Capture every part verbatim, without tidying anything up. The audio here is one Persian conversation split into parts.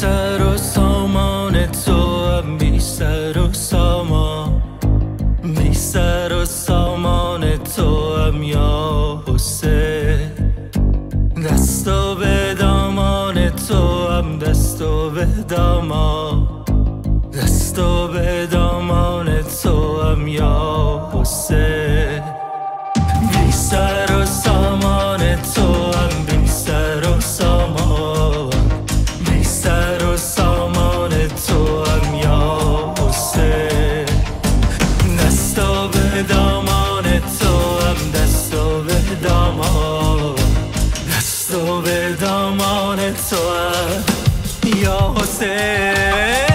سر و سامان تو هم بی سر و سامان، بی سر و سامان تو هم یا حسین. دستو به دامان تو هم دستو به دامان، دستو به دامان تو هم یا حسین. بی سر و سامان تو هم بی سر و سامان، بی سر و سامان تو هم یا حسین. دستو به دامان تو هم دستو به دامان، دستو به دامان تو هم یا حسین.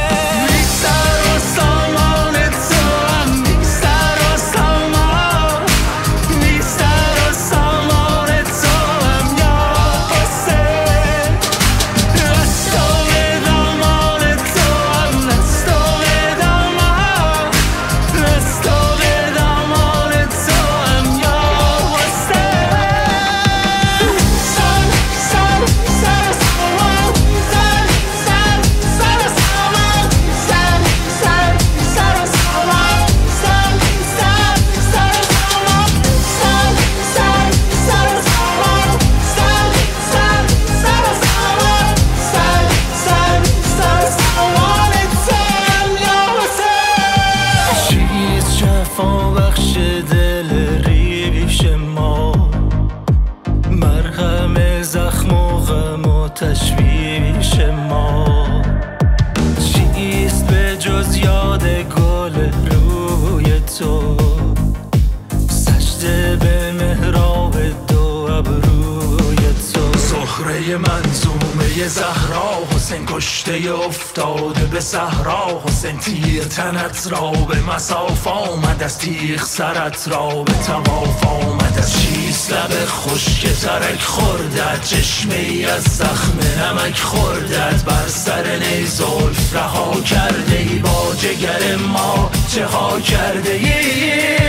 بخش دل ریش ما، مرهم زخم و غم و تشویش ما. چیست به جز یاد گل روی تو، سجده به محراب دو ابروی تو. زهره منظومه زهرا، حسین کشته افتاده به صحرا. حسین تیر تنت را به مساف آمد، از تیغ سرت را به طواف آمد. از چیست لب خشک ترک خوردت، چشمه ای از زخم نمک خوردت. بر سر نی زلف رها کرده ای، با جگر ما چه ها کرده ای.